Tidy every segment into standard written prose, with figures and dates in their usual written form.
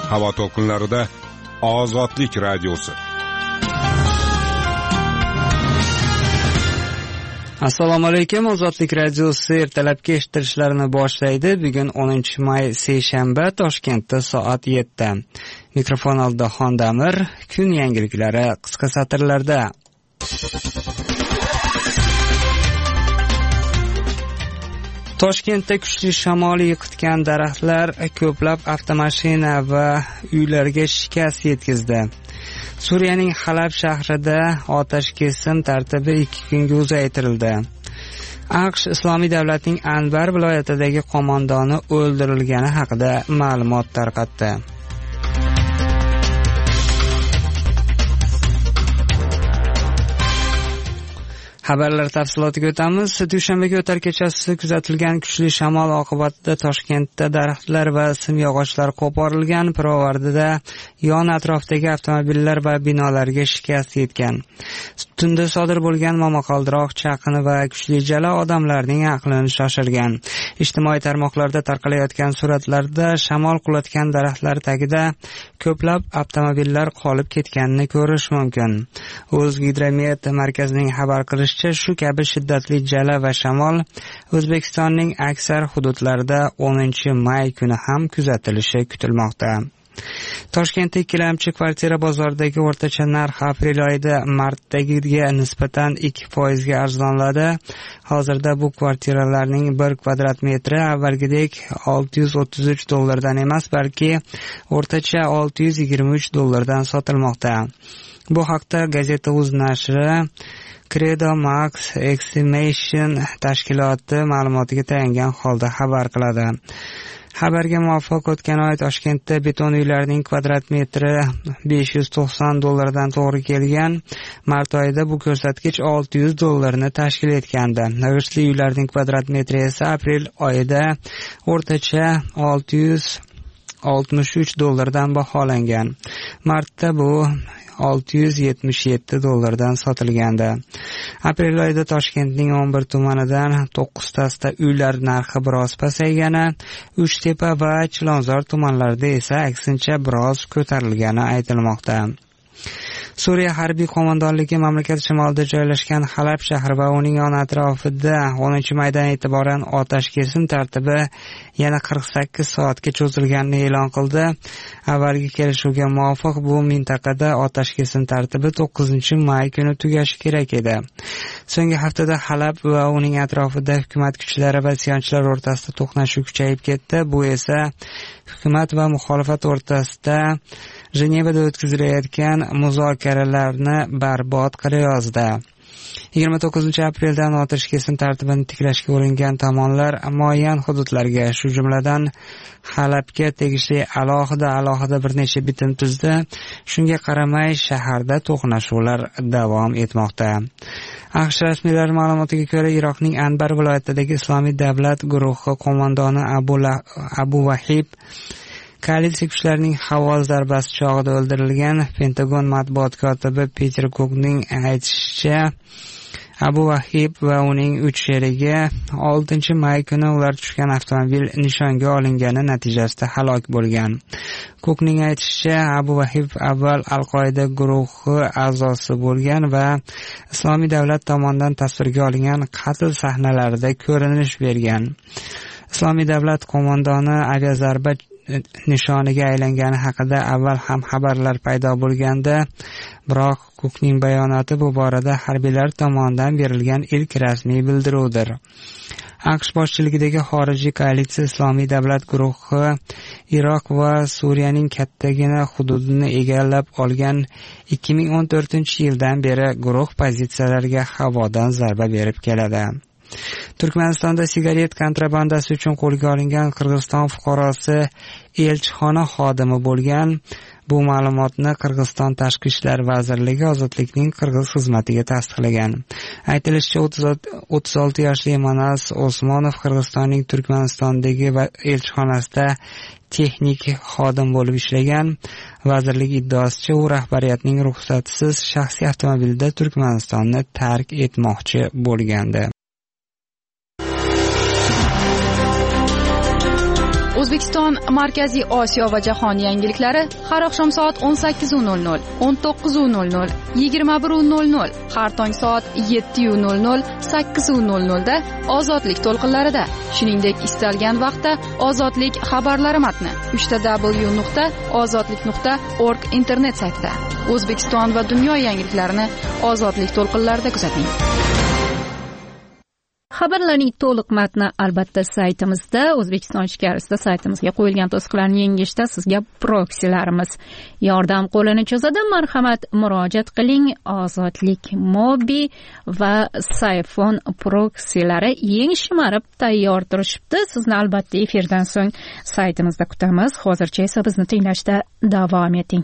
havo to'lqinlarida Ozodlik radiosi. Assalomu alaykum. Ozodlik radiosi ertalabki eshittirishlarini boshlaydi. Bugun 10-may seshanba, Toshkentda soat 7. Mikrofon oldida Xondamir. Kun yangiliklari qisqa satrlarda. Toshkentda kuchli shamol yiqitgan daraxtlar ko'plab avtomashina va uylarga shikast yetkazdi. Suriyaning Halab shahrida otash kesim tartibi 2 kunga uzaytirildi. AQSh Islomiy davlatning Anbar viloyatidagi qo'mondoni o'ldirilgani haqida ma'lumot tarqatdi. Xabarlar tafsilotiga o'tamiz. Dushanbaga o'tar kechasi kuzatilgan kuchli shamol oqibatida Toshkentda daraxtlar va simyog'ochlar qo'porilgan. Pirovardida yon atrofdagi avtomobillar va binolarga shikast yetgan. Tunda sodir bo'lgan momaqaldiroq chaqini va kuchli jala odamlarning aqlini shoshirgan. Ijtimoiy tarmoqlarda tarqalayotgan suratlarda shamol qulatgan daraxtlar tagida ko'plab avtomobillar qolib ketganini ko'rish mumkin. O'zgidromet markazining xabar qilishicha, shu kabi shiddatli jala va shamol O'zbekistonning aksar hududlarida 10-may kuni ham kuzatilishi kutilmoqda. Toshkentda ikkilamchi kvartira bozoridagi o'rtacha narx aprel oyida martdagiga nisbatan 2% ga arzonladi. Hozirda bu kvartiralarning 1 kvadrat metri avvalgidek $633 dan emas, balki o'rtacha $623 dan sotilmoqda. Bu haqda Gazeta.uz nashri Credo Max Estimation tashkiloti ma'lumotiga tayangan holda xabar qiladi. Xabarga muvofiq o'tgan oy Toshkentda beton uylarning kvadrat metri $590 dan to'g'ri kelgan. Mart oyida bu ko'rsatkich $600 ni tashkil etgandi. G'ishtli uylarning kvadrat metri esa aprel oyida o'rtacha $663 dan baholangan. Martda bu $677 dan sotilgandi. Aprel oyida Toshkentning 11 tumanidan 9 tasida uylar narxi biroz pasaygani, Uchtepa va Chilonzor tumanlarida esa aksincha biroz ko'tarilgani aytilmoqda. Suriya harbiy qo'mondonligi mamlakat shimolida joylashgan Halab shahri va uning yon atrofida 10-maydan e'tiboran otash kesim tartibi yana 48 soatga cho'zilganini e'lon qildi. Avvalgi kelishuvga muvofiq bu mintaqada otash kesim tartibi 9-may kuni tugashi kerak edi. So'nggi haftada Halab va uning atrofida hukumat kuchlari va isyonchilar o'rtasida to'qnashuv kuchayib ketdi. Bu esa hukumat va muxolifat o'rtasida Jenevada o'tkazilayotgan muzokaralarni barbod qilayozdi. 29 apreldan otash kesim tartibini tiklashga uringan tomonlar muayyan hududlarga, shu jumladan Halabga tegishli alohida bir necha bitim tuzdi. Shunga qaramay shaharda to'qnashuvlar davom etmoqda. AQSh rasmiylari ma'lumotiga ko'ra, Iroqning Anbar viloyatidagi Islomiy davlat guruhi qo'mondoni Abu Vahib koalitsiya kuchlarining havo zarbasi chog'ida o'ldirilgan. Pentagon matbuot kotibi Peter Cookning aytishicha, Abu Vahib va uning 3 sherigi 6-may kuni ular tushgan avtomobil nishonga olingani natijasida halok bo'lgan. Cookning aytishicha, Abu Vahib avval Al-Qoida guruhi a'zosi bo'lgan va Islomiy davlat tomonidan tasvirga olingan qatl sahnalarida ko'rinish bergan. Islomiy davlat qo'mondoni aviazarba nishoniga aylangani haqida avval ham xabarlar paydo bo'lganda, biroq Cookning bayonoti bu borada harbiylar tomonidan berilgan ilk rasmiy bildiruvdir. AQSh boshchiligidagi xorijiy koalitsiya Islomiy davlat guruhi Iroq va Suriyaning kattagina hududini egallab olgan 2014-yildan beri guruh pozitsiyalariga havodan zarba berib keladi. Turkmanistonda sigaret kontrabandasi uchun qo'lga olingan Qirg'iziston fuqarosi elchixona xodimi bo'lgan. Bu ma'lumotni Qirg'iziston Tashqi ishlar vazirligi Ozodlikning Qirg'iz xizmatiga tasdiqlagan. Aytilishicha, 36 yoshli Manas Osmonov Qirg'izistonning Turkmanistondagi elchixonasida texnik xodim bo'lib ishlagan. Vazirlik iddaosicha, u rahbariyatning ruxsatisiz shaxsiy avtomobilda Turkmanistonni tark etmoqchi bo'lgandi. O'zbekiston, Markaziy Osiyo va jahon yangiliklari har oqshom soat 18:00, 19:00, 21:00, har tong soat 7:00, 8:00 da Ozodlik to'lqinlarida. Shuningdek, istalgan vaqtda Ozodlik xabarlari matni www.ozodlik.org internet saytida. O'zbekiston va dunyo yangiliklarini Ozodlik to'lqinlarida kuzating. Xabarlarning to'liq matni albatta saytimizda, O'zbekiston ichkarisida saytimizga qo'yilgan to'siqlarni yengishda sizga proksilarimiz yordam qo'lini cho'zadi. Marhamat, murojaat qiling. Ozodlik Mobi va Sayfon proksilari yeng shimarib tayyor turishibdi. Sizni albatta efirdan so'ng saytimizda kutamiz. Hozircha esa bizni tinglashda davom eting.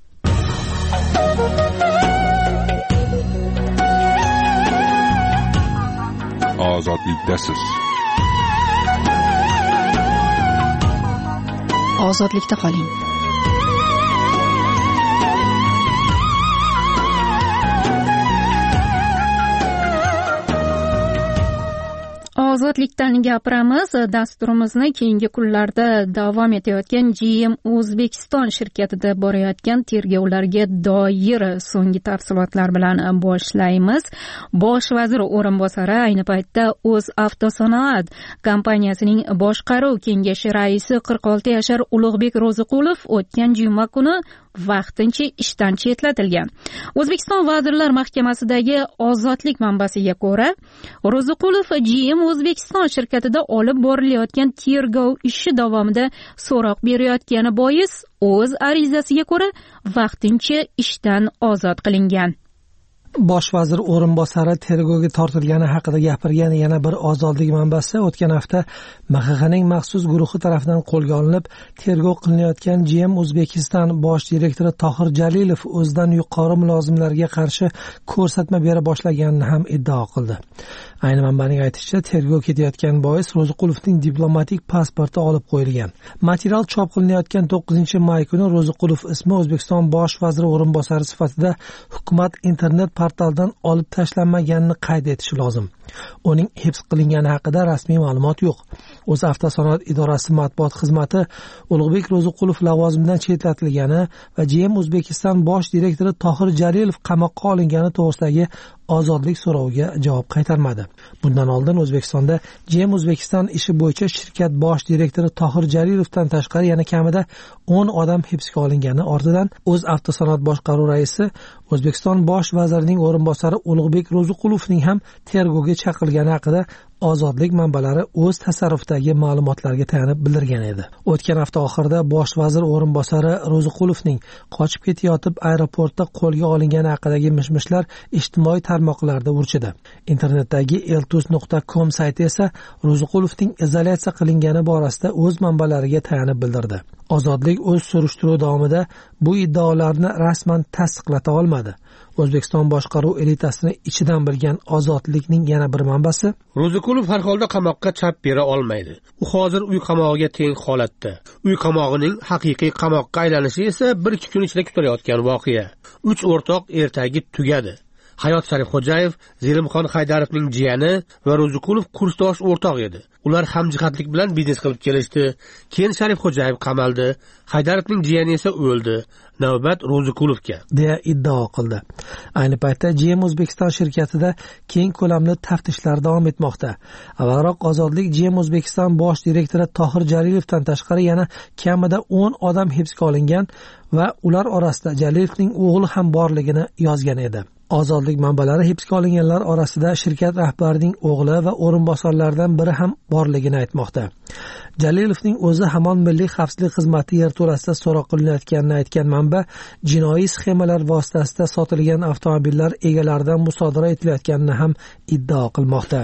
Ozodlikdasiz. Ozodlikda qoling. Ozodlikdan gapiramiz. Dasturimizni keyingi kunlarda davom etayotgan GM O'zbekiston shirkatida borayotgan tergovlarga doir so'nggi tafsilotlar bilan boshlaymiz. Bosh vazir o'rinbosari ayni paytda O'zavtosanoat kompaniyasining boshqaruv kengashi raisi 46 yashar Ulug'bek Ro'ziqulov o'tgan juma kuni vaqtincha ishdan chetlatilgan. O'zbekiston Vazirlar Mahkamasidagi ozodlik manbasiga ko'ra, Ro'ziqulov GM O'zbekiston shirkatida olib borilayotgan tergov ishi davomida so'roq berayotgani bois o'z arizasiga ko'ra vaqtincha ishdan ozod qilingan. Bosh vazir o'rinbosari tergovga tortilgani haqida gapirgan yana bir ozodlik manbasi o'tgan hafta MXXning maxsus guruhi tomonidan qo'lga olinib, tergov qilinayotgan GM O'zbekiston bosh direktori Tohir Jalilov o'zidan yuqori mulozimlarga qarshi ko'rsatma bera boshlaganini ham iddao qildi. Ayni manbaning aytishicha, tergov ketayotgan bois Ro'ziqulovning diplomatik pasporti olib qo'yilgan. Material chop qilinayotgan 9-may kuni Ro'ziqulov ismi O'zbekiston bosh vaziri o'rinbosari sifatida hukumat internet portaldan olib tashlanmaganini qayd etish lozim. Uning hibs qilingani haqida rasmiy ma'lumot yo'q. O'zavtosanoat idorasi matbuot xizmati Ulug'bek Ro'ziqulov lavozimidan chetlatilgani va GM O'zbekiston bosh direktori Tohir Jalilov qamoqqa olingani to'g'risidagi ozodlik so'roviga javob qaytarmadi. Bundan oldin O'zbekistonda GM O'zbekiston ishi bo'yicha shirkat bosh direktori Tohir Jalilovdan tashqari yana kamida 10 odam hibsga olingani ortidan O'zavtosanoat boshqaruv raisi O'zbekiston bosh vazirining o'rinbosari Ulug'bek Ro'ziqulovning ham tergovga chaqirilgani haqida ozodlik manbalari o'z tasarrufidagi ma'lumotlarga tayanib bildirgan edi. O'tgan hafta oxirida bosh vazir o'rinbosari Ro'ziqulovning qochib ketayotib aeroportda qo'lga olingani haqidagi mishmishlar ijtimoiy tarmoqlarda urchidi. Internetdagi eltus.com sayti esa Ro'ziqulovning izolyatsiya qilingani borasida o'z manbalariga tayanib bildirdi. Ozodlik o'z surishtiruvi davomida bu iddaolarni rasman tasdiqlata olmadi. O'zbekiston boshqaruv elitasini ichidan bilgan ozodlikning yana bir manbasi: Ro'ziqulov har holda qamoqqa chap bera olmaydi. U hozir uy qamog'iga teng holatda. Uy qamog'ining haqiqiy qamoqqa aylanishi esa 1-2 kun ichida kutilayotgan voqea. 3 o'rtoq ertagi tugadi. Hayot Sharifxo'jayev Zelimxon Haydarovning jiyani va Ro'ziqulov kursdosh o'rtoq edi. Ular hamjihatlik bilan biznes qilib kelishdi. Keyin Sharifxo'jayev qamaldi, Haydarovning jiyani esa o'ldi. Navbat Ro'ziqulovga, deya iddao qildi. Ayni paytda GM O'zbekiston shirkatida keng ko'lamli taftishlar davom etmoqda. Avvalroq ozodlik GM O'zbekiston bosh direktori Tohir Jalilovdan tashqari yana kamida 10 odam hibsga olingan va ular orasida Jalilovning o'g'li ham borligini yozgan edi. Ozodlik manbalari hibsga olinganlar orasida shirkat rahbarining o'g'li va o'rinbosarlaridan biri ham borligini aytmoqda. Jalilovning o'zi hamon Milliy xavfsizlik xizmati yerto'lasida so'roq qilinayotganini aytgan manba, jinoiy sxemalar vositasida sotilgan avtomobillar egalaridan musodara etilayotganini ham iddao qilmoqda.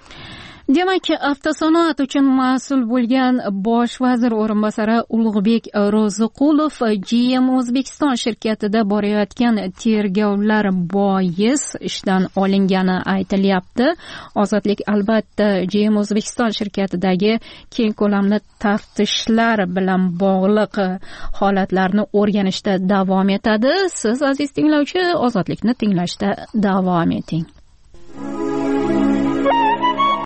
Demak, avtosanoat uchun mas'ul bo'lgan bosh vazir o'rinbosari Ulug'bek Ro'ziqulov GM O'zbekiston shirkatida borayotgan tergovlar bois ishdan olingani aytilyapti. Ozodlik albatta GM O'zbekiston shirkatidagi keng ko'lamli taftishlar bilan bog'liq holatlarni o'rganishda davom etadi. Siz aziz tinglovchi, Ozodlikni tinglashda davom eting.